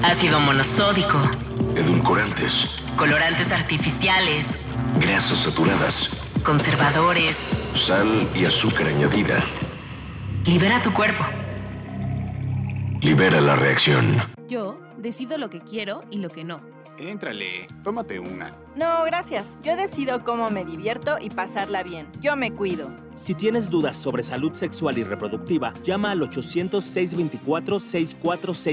ácido monosódico, edulcorantes, colorantes artificiales, grasas saturadas, conservadores. sal y azúcar añadida. Libera tu cuerpo. Libera la reacción. Yo decido lo que quiero y lo que no. Éntrale, tómate una. No, gracias. Yo decido cómo me divierto y pasarla bien. Yo me cuido. Si tienes dudas sobre salud sexual y reproductiva, llama al 800-624-6466.